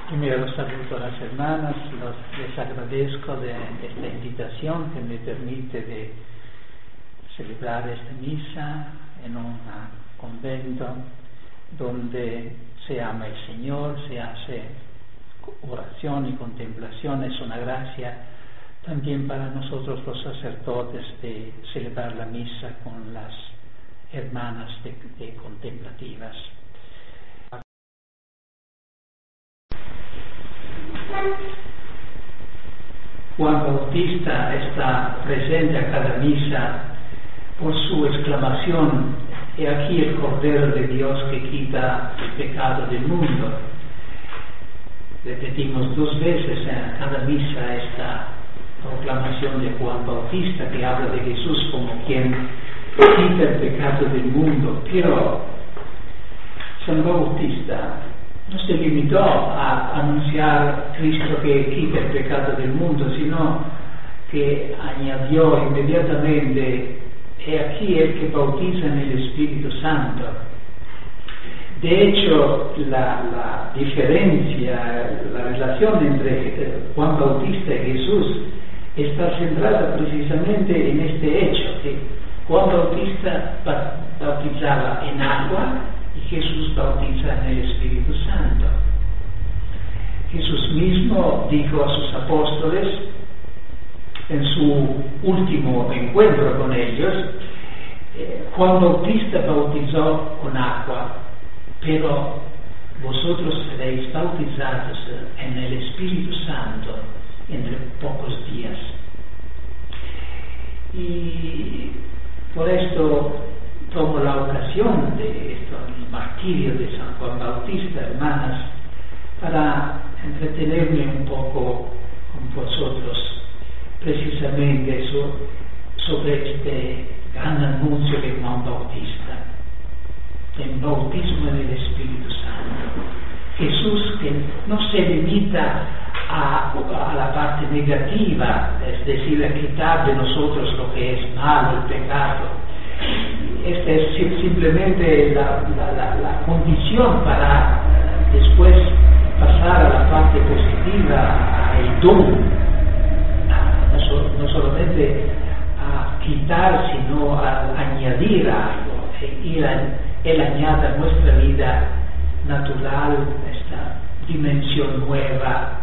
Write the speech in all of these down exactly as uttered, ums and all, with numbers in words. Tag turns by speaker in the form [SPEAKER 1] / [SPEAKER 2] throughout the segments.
[SPEAKER 1] Primero saludo a las hermanas, los, les agradezco de, de esta invitación que me permite de celebrar esta misa en un convento donde se ama el Señor, se hace oración y contemplación. Es una gracia también para nosotros los sacerdotes de celebrar la misa con las hermanas de, de contemplativas. Juan Bautista está presente a cada misa por su exclamación: he aquí el Cordero de Dios que quita el pecado del mundo. Repetimos dos veces en cada misa esta proclamación de Juan Bautista, que habla de Jesús como quien quita el pecado del mundo. Pero San Bautista no se limitó a anunciar a Cristo que quita el pecado del mundo, sino que añadió inmediatamente: he aquí el que bautiza en el Espíritu Santo. De hecho, la, la diferencia, la relación entre Juan Bautista y Jesús está centrada precisamente en este hecho, que Juan Bautista bautizaba en agua y Jesús bautiza en el Espíritu Santo. Jesús mismo dijo a sus apóstoles en su último encuentro con ellos: eh, Juan Bautista bautizó con agua, pero vosotros seréis bautizados en el Espíritu Santo entre pocos días. Y por esto tomo la ocasión de esto, el martirio de San Juan Bautista, hermanas, para entretenerme un poco con vosotros precisamente eso, sobre este gran anuncio de Juan Bautista, el bautismo en el Espíritu Santo. Jesús, que no se limita a, a la parte negativa, es decir, a quitar de nosotros lo que es malo, el pecado. Esta es simplemente la, la, la, la condición para después pasar a la parte positiva, al don, no, so, no solamente a quitar, sino a añadir algo. Y él, él añade a nuestra vida natural esta dimensión nueva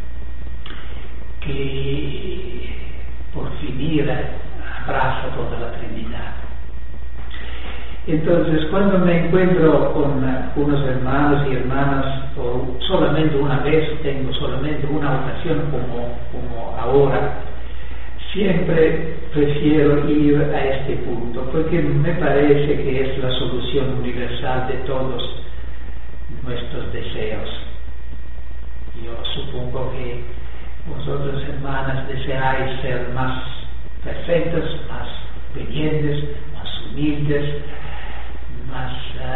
[SPEAKER 1] que por finir abraza toda la Trinidad. Entonces, cuando me encuentro con unos hermanos y hermanas, o solamente una vez, tengo solamente una ocasión como, como ahora, siempre prefiero ir a este punto, porque me parece que es la solución universal de todos nuestros deseos. Yo supongo que vosotros, hermanas, deseáis ser más perfectas, más obedientes, más humildes, más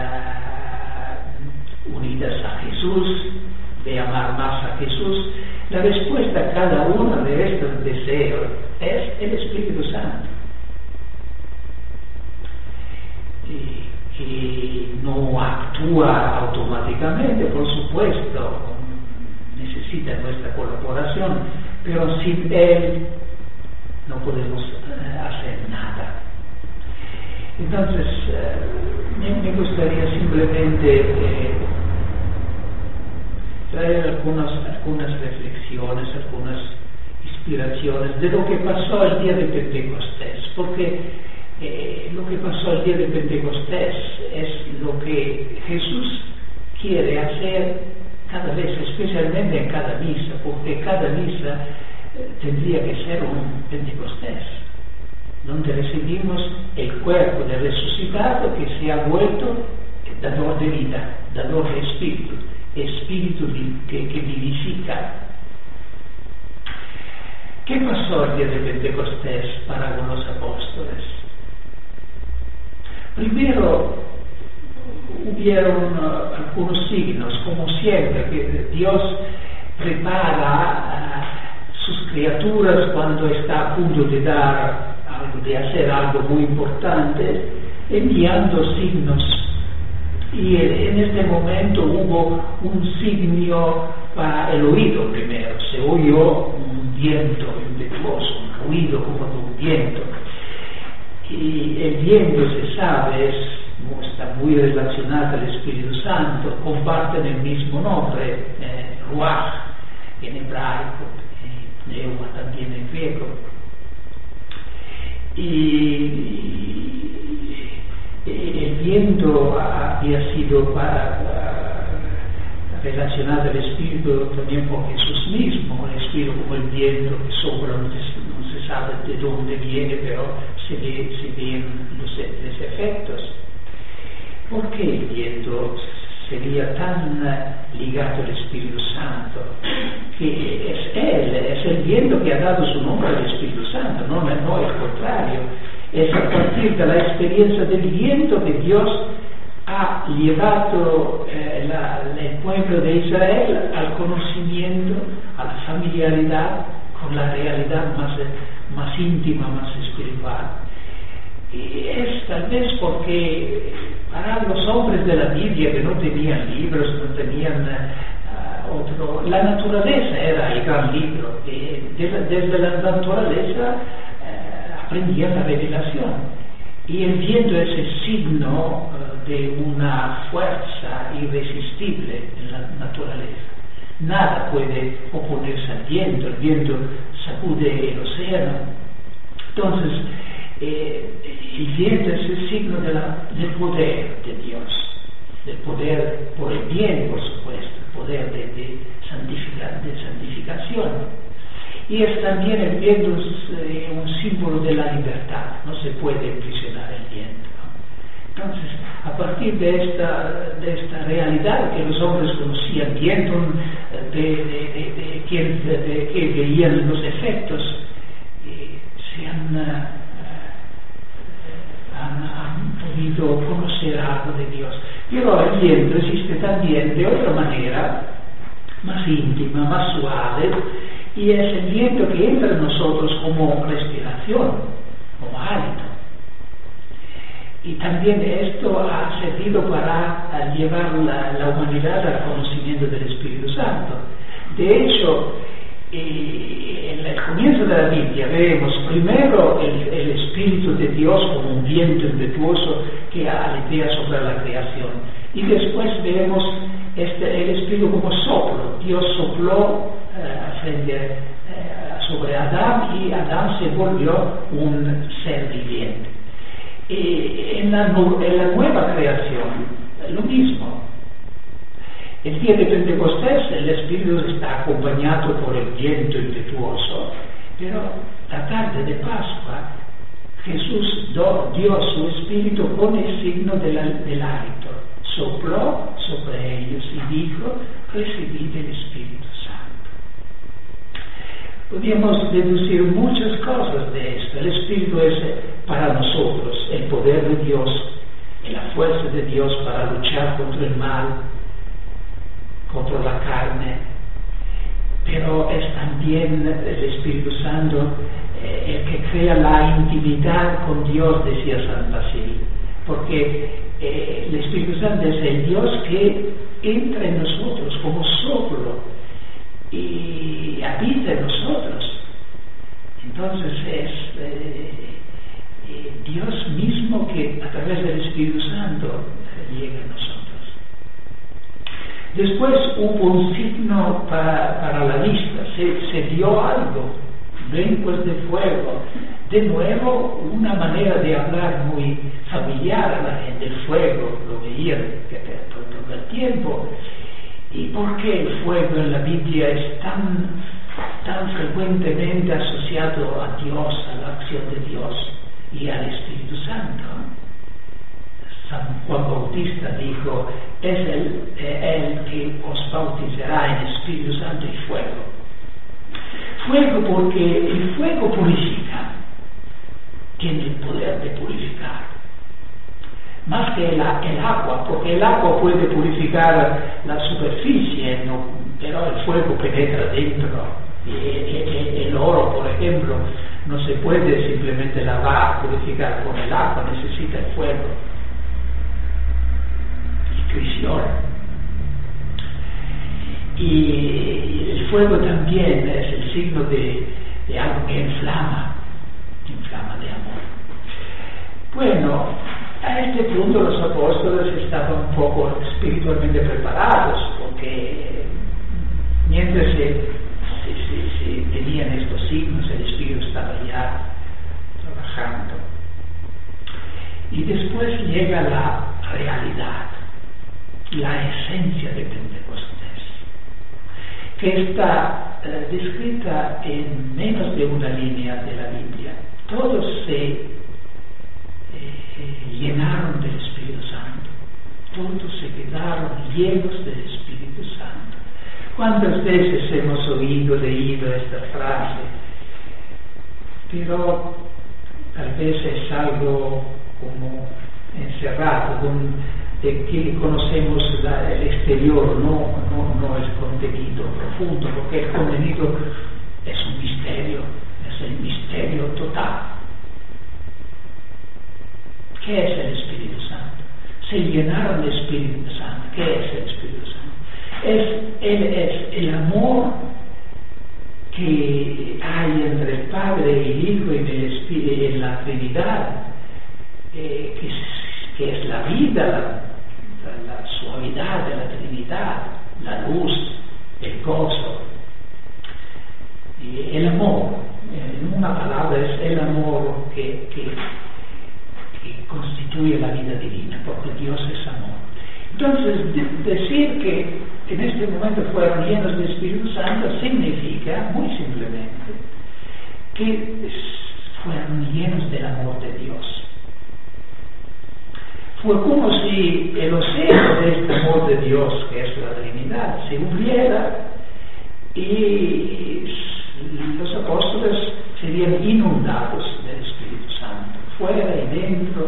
[SPEAKER 1] uh, unidas a Jesús, de amar más a Jesús. La respuesta a cada uno de estos deseos es el Espíritu Santo, y, y no actúa automáticamente, por supuesto, necesita nuestra colaboración, pero sin Él no podemos uh, hacer nada. Entonces, uh, me, me gustaría simplemente eh, traer algunas, algunas reflexiones, algunas inspiraciones de lo que pasó el día de Pentecostés, porque eh, lo que pasó el día de Pentecostés es lo que Jesús quiere hacer cada vez, especialmente en cada misa, porque cada misa eh, tendría que ser un Pentecostés, donde recibimos el cuerpo del resucitado que se ha vuelto dador de vida, dador de espíritu, espíritu que, que vivifica. ¿Qué pasó el día de Pentecostés para los apóstoles? Primero, hubieron uh, algunos signos, como siempre, que Dios prepara uh, sus criaturas cuando está a punto de dar algo, de hacer algo muy importante, enviando signos. Y en este momento hubo un signo para el oído primero. Se oyó un viento impetuoso, un ruido como de un viento. Y el viento, se sabe, es, está muy relacionado al Espíritu Santo, comparten el mismo nombre, eh, Ruach en hebraico, eh, Neuma también en griego. Y el viento había sido para, para, relacionado al Espíritu también por Jesús mismo, el Espíritu como el viento que sopla, no se, no se sabe de dónde viene, pero se, ve, se ven los, los efectos. ¿Por qué el viento sería tan ligado al Espíritu Santo? Que es Él, es el viento que ha dado su nombre al Espíritu Santo, no, no es el contrario. Es a partir de la experiencia del viento que Dios ha llevado eh, la, el pueblo de Israel al conocimiento, a la familiaridad con la realidad más, más íntima, más espiritual. Y es tal vez porque para los hombres de la Biblia que no tenían libros, no tenían uh, otro, la naturaleza era el gran libro, y desde la naturaleza aprendían la revelación, y el viento es el signo uh, de una fuerza irresistible en la naturaleza. Nada puede oponerse al viento, el viento sacude el océano. Entonces, eh, el viento es el signo de la, del poder de Dios, del poder por el bien, por supuesto, el poder de, de, santifica, de santificación. Y es también el viento eh, un símbolo de la libertad, no se puede imprisionar el viento, ¿no? Entonces, a partir de esta, de esta realidad que los hombres conocían viento, de, de, de, de, que, de, de que veían los efectos, eh, se han, uh, han, han podido conocer algo de Dios. Pero el viento existe también de otra manera, más íntima, más suave, y es el viento que entra en nosotros como respiración, como hálito. Y también esto ha servido para llevar la, la humanidad al conocimiento del Espíritu Santo. De hecho, eh, en el comienzo de la Biblia vemos primero el, el Espíritu de Dios como un viento impetuoso que aletea sobre la creación. Y después vemos este, el Espíritu como soplo. Dios sopló Uh, frente, uh, sobre Adán, y Adán se volvió un ser viviente. Y en la, en la nueva creación, lo mismo. El día de Pentecostés el Espíritu está acompañado por el viento impetuoso, pero la tarde de Pascua Jesús do, dio su Espíritu con el signo del, del hálito, sopló sobre ellos y dijo: recibid el Espíritu Santo. Podríamos deducir muchas cosas de esto. El Espíritu es para nosotros el poder de Dios, la fuerza de Dios para luchar contra el mal, contra la carne, pero es también el Espíritu Santo eh, el que crea la intimidad con Dios, decía San Basilio, porque eh, el Espíritu Santo es el Dios que entra en nosotros como soplo y habita en nosotros. Entonces es eh, eh, Dios mismo que a través del Espíritu Santo eh, llega a nosotros. Después hubo un signo para, para la vista, se, se vio algo, lenguas de fuego. De nuevo, una manera de hablar muy familiar a la gente, el fuego, lo veían todo el tiempo. ¿Y por qué el fuego en la Biblia es tan, tan frecuentemente asociado a Dios, a la acción de Dios y al Espíritu Santo? San Juan Bautista dijo: es Él, eh, él que os bautizará en Espíritu Santo y fuego. Fuego porque el fuego purifica, tiene el poder de purificar. Más que el, el agua, porque el agua puede purificar la superficie, ¿no? Pero el fuego penetra dentro. El, el, el oro, por ejemplo, no se puede simplemente lavar, purificar con el agua, necesita el fuego. Y fricción. Y el fuego también es el signo de, de algo que inflama, inflama de amor. Bueno, a este punto los apóstoles estaban un poco espiritualmente preparados, porque mientras se, se, se, se tenían estos signos, el Espíritu estaba ya trabajando. Y después llega la realidad, la esencia de Pentecostés, que está eh, descrita en menos de una línea de la Biblia. Todos se Eh, llenaron del Espíritu Santo, todos se quedaron llenos del Espíritu Santo. ¿Cuántas veces hemos oído, leído esta frase? Pero tal vez es algo como encerrado, un, de que conocemos la, el exterior, no, no, no el contenido profundo, porque el contenido es un misterio, es el misterio total. ¿Qué es el Espíritu Santo? Se llenaron del Espíritu Santo. ¿Qué es el Espíritu Santo? Es el, es el amor que hay entre el Padre y el Hijo y el Espíritu, en la Trinidad, eh, que, es, que es la vida, la, la, la suavidad de la Trinidad, la luz, el gozo, y el amor. En una palabra es el amor que, que que constituye la vida divina, porque Dios es amor. Entonces, de- decir que en este momento fueron llenos del Espíritu Santo significa, muy simplemente, que fueron llenos del amor de Dios. Fue como si el océano de este amor de Dios, que es la Trinidad, se hubiera y los apóstoles serían inundados del Espíritu Santo, fuera y dentro,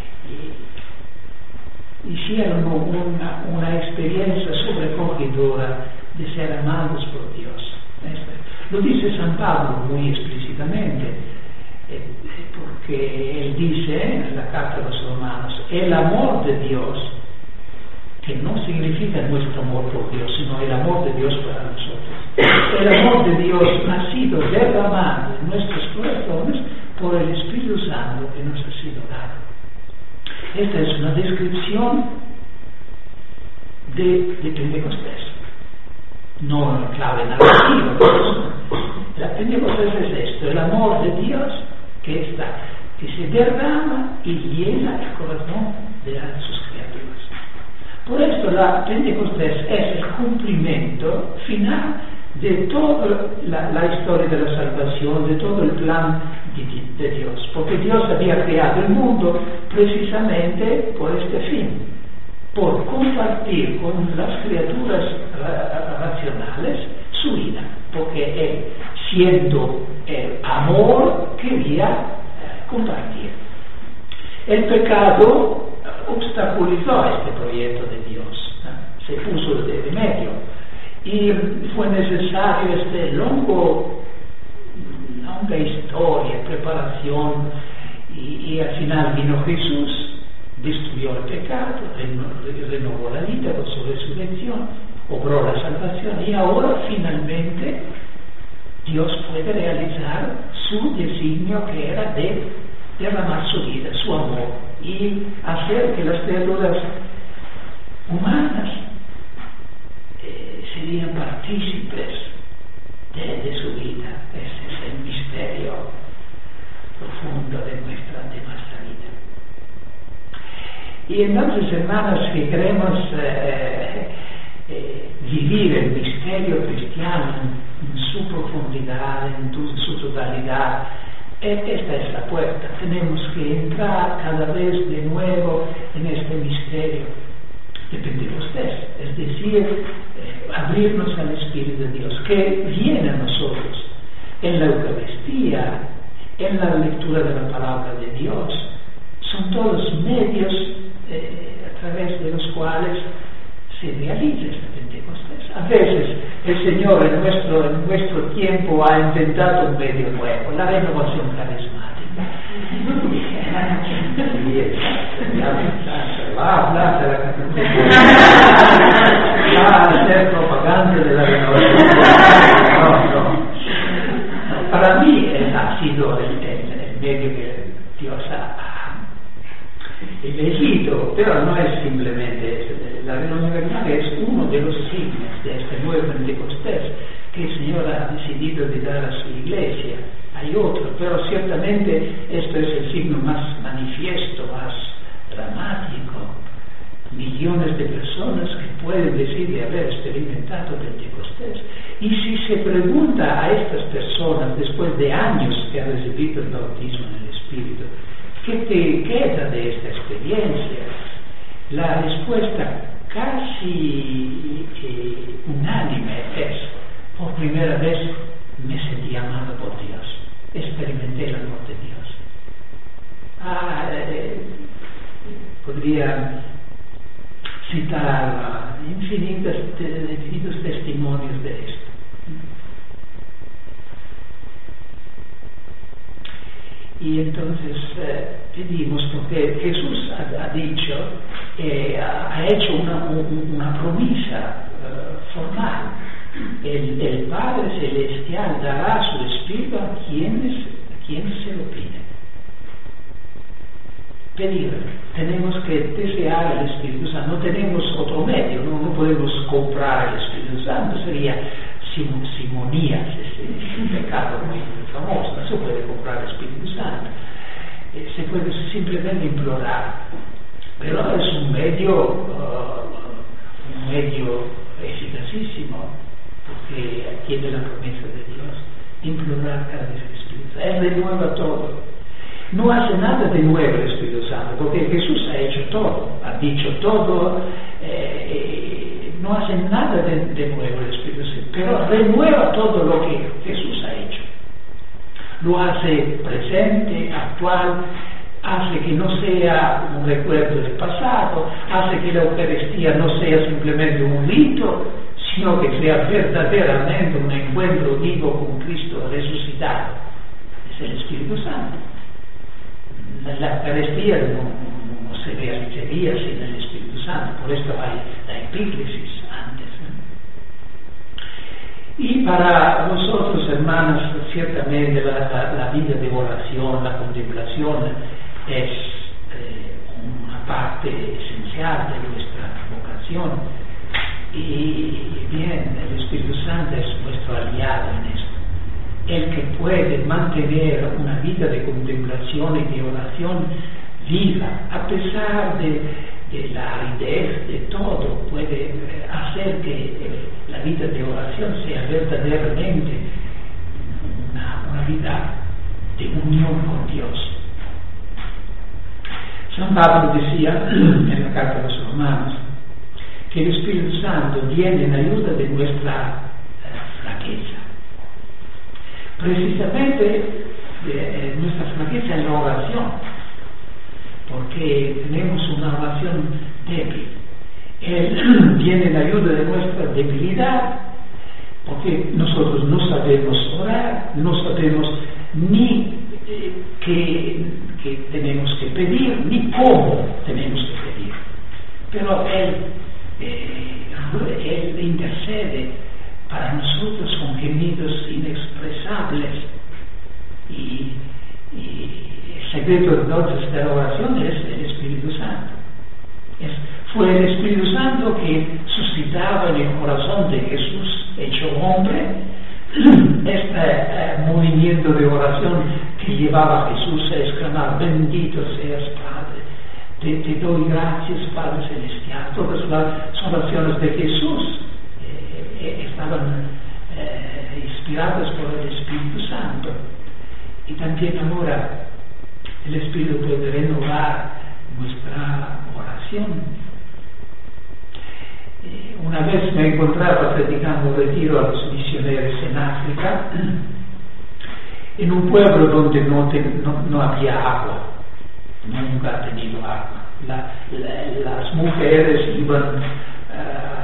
[SPEAKER 1] y hicieron una, una experiencia sobrecogedora de ser amados por Dios. Lo dice San Pablo muy explícitamente, eh, porque él dice en la carta a los romanos, el amor de Dios, que no significa nuestro amor por Dios, sino el amor de Dios para nosotros. El amor de Dios ha sido derramado en nuestros corazones por el Espíritu Santo que nos ha sido dado. Esta es una descripción de, de Pentecostés, no en clave narrativa. La Pentecostés es esto, el amor de Dios que está, que se derrama y llena el corazón de sus criaturas. Por esto la Pentecostés es el cumplimiento final de toda la, la historia de la salvación, de todo el plan de, de Dios, porque Dios había creado el mundo precisamente por este fin, por compartir con las criaturas ra- racionales su vida, porque Él, siendo el amor, quería eh, compartir. El pecado obstaculizó este proyecto de Dios, ¿eh? Se puso de medio y fue necesario este longo, longa historia, preparación y, y al final vino Jesús, destruyó el pecado, renovó la vida con su resurrección, obró la salvación y ahora finalmente Dios puede realizar su designio que era de derramar su vida, su amor y hacer que las criaturas humanas eh, serían partícipes de, de su vida. Ese es el misterio profundo de nuestra, de nuestra vida. Y entonces, hermanos, que queremos eh, eh, vivir el misterio cristiano en, en su profundidad, en tu, su totalidad, esta es la puerta. Tenemos que entrar cada vez de nuevo en este misterio de Pentecostés, es decir, eh, abrirnos al Espíritu de Dios que viene a nosotros en la Eucaristía, en la lectura de la palabra de Dios. Son todos medios eh, a través de los cuales se realiza este Pentecostés. A veces el Señor en nuestro, en nuestro tiempo ha inventado un medio nuevo, la renovación carismática. Va a hablar de la catequesis, va a hacer propaganda ignorante de la renovación. No, no. Para mí eh, ha sido el, el, el medio que Dios ha elegido, pero no es simplemente eso. La renovación es uno de los signos de este nuevo Pentecostés que el Señor ha decidido de dar a su iglesia. Hay otro, pero ciertamente esto es el signo más manifiesto, más dramático. Millones de personas que pueden decir de haber experimentado Pentecostés. Y si se pregunta a estas personas, después de años que han recibido el bautismo en el Espíritu, ¿qué te queda de esta experiencia? La respuesta casi eh, unánime es: por primera vez me sentí amado por Dios, experimenté el amor de Dios. Ah, eh, podría citar infinitos, infinitos testimonios de esto. Y entonces eh, pedimos, porque Jesús ha, ha dicho, eh, ha hecho una, una promesa uh, formal. El, el Padre Celestial dará su Espíritu a quienes, a quienes se lo piden. Pedir, tenemos que desear el Espíritu Santo, no tenemos otro medio, no, no podemos comprar el Espíritu Santo, sería sim, simonías, es, es un pecado muy famoso, no se puede comprar el Espíritu Santo, eh, se puede simplemente implorar, pero es un medio, uh, un medio eficacísimo, porque tiene la promesa de Dios, implorar cada vez el Espíritu Santo, Él renueva todo. No hace nada de nuevo el Espíritu Santo, porque Jesús ha hecho todo, ha dicho todo, eh, no hace nada de, de nuevo el Espíritu Santo, pero renueva todo lo que Jesús ha hecho. Lo hace presente, actual, hace que no sea un recuerdo del pasado, hace que la Eucaristía no sea simplemente un rito, sino que sea verdaderamente un encuentro vivo con Cristo resucitado. Es el Espíritu Santo. La Eucaristía no, no, no se realizaría sin el Espíritu Santo, por esto hay la epíclesis antes. ¿eh? Y para nosotros, hermanos, ciertamente la, la, la vida de oración, la contemplación es eh, una parte esencial de nuestra vocación. Y bien, el Espíritu Santo es nuestro aliado en esto. El que puede mantener una vida de contemplación y de oración viva, a pesar de, de la aridez de todo, puede hacer que eh, la vida de oración sea verdaderamente una, una vida de unión con Dios. San Pablo decía en la carta a los Romanos que el Espíritu Santo viene en ayuda de nuestra eh, flaqueza. Precisamente eh, nuestra flaqueza es la oración, porque tenemos una oración débil. Él viene en ayuda de nuestra debilidad, porque nosotros no sabemos orar, no sabemos ni eh, qué, qué tenemos que pedir, ni cómo tenemos que pedir. Pero Él, eh, Él intercede para nosotros con gemidos inexpresables, y, y el secreto entonces de la oración es el Espíritu Santo. Es, fue el Espíritu Santo que suscitaba en el corazón de Jesús hecho hombre este eh, movimiento de oración que llevaba a Jesús a exclamar: bendito seas, Padre, te, te doy gracias, Padre Celestial. Todas las oraciones de Jesús estaban eh, inspiradas por el Espíritu Santo. Y también ahora el Espíritu puede renovar nuestra oración. Eh, una vez me encontraba predicando retiro a los misioneros en África, en un pueblo donde no, te, no, no había agua, nunca ha tenido agua. La, la, las mujeres iban uh,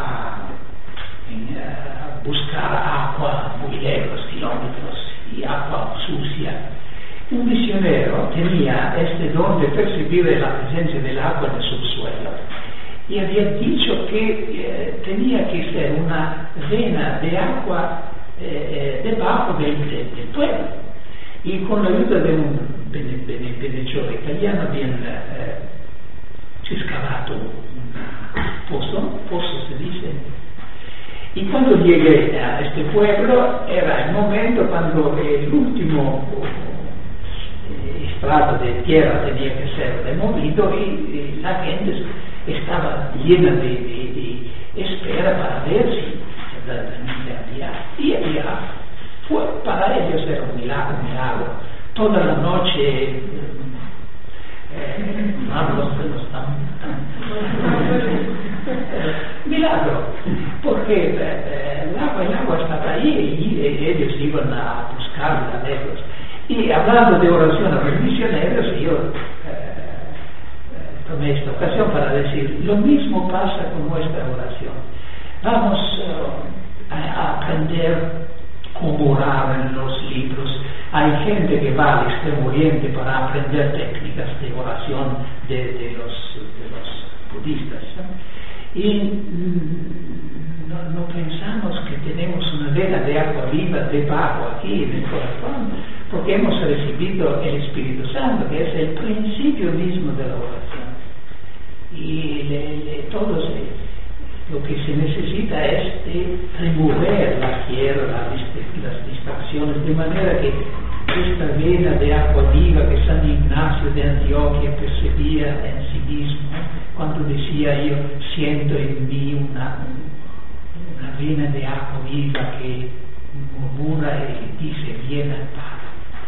[SPEAKER 1] buscar agua muy lejos, kilómetros, y agua sucia. Un misionero tenía este don de percibir la presencia del agua en el subsuelo, y había dicho que eh, tenía que ser una vena de agua eh, debajo del, del, del pueblo. Y con la ayuda de un benefactor italiano habían eh, excavato un pozo, pozo se dice. Y cuando llegué a este pueblo era el momento cuando el último eh, estrato de tierra tenía que ser removido y, y la gente estaba llena de, de, de espera para ver si realmente había. Y había, fue, para ellos era un milagro, un milagro. Toda la noche eh, no hablo de los tan, tan milagro, porque eh, el, agua, el agua estaba ahí y, y ellos iban a buscarla lejos. Y hablando de oración a los misioneros, yo eh, tomé esta ocasión para decir, lo mismo pasa con nuestra oración. Vamos uh, a, a aprender cómo orar en los libros. Hay gente que va al Extremo Oriente para aprender técnicas de oración de, de, los, de los budistas, ¿no? Y mm, no, no pensamos que tenemos una vena de agua viva debajo aquí en el corazón, porque hemos recibido el Espíritu Santo, que es el principio mismo de la oración. Y le, le, todo se, lo que se necesita es de remover la tierra, las, las distracciones, de manera que esta vena de agua viva que San Ignacio de Antioquia percibía en sí mismo, cuando decía yo siento en mí una, una vena de agua viva que murmura y dice bien al Padre.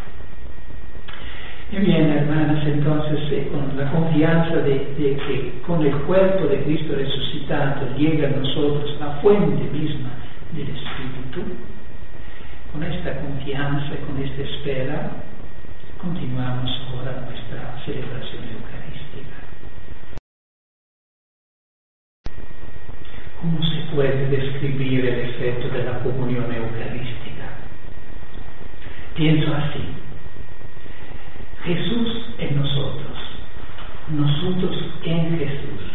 [SPEAKER 1] Y bien, hermanas, entonces eh, con la confianza de, de que con el cuerpo de Cristo resucitado llega a nosotros la fuente misma del Espíritu, con esta confianza, con esta espera, continuamos ahora nuestra celebración eucarística. ¿Cómo se puede describir el efecto de la comunión eucarística? Pienso así: Jesús en nosotros, nosotros en Jesús,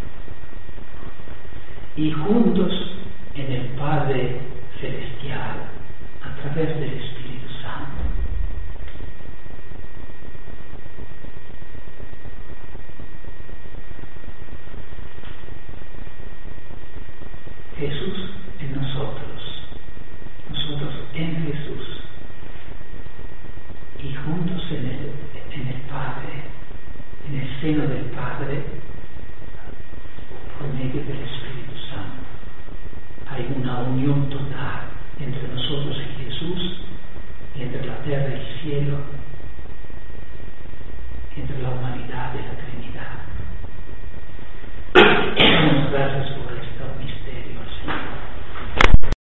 [SPEAKER 1] y juntos en el Padre Celestial, a través del Espíritu Santo. Jesús en nosotros, nosotros en Jesús, y juntos en el, en el Padre, en el seno del Padre, por medio del Espíritu Santo. Hay una unión total entre nosotros y Jesús, y entre la tierra y el cielo, entre la humanidad y la Trinidad. Damos gracias por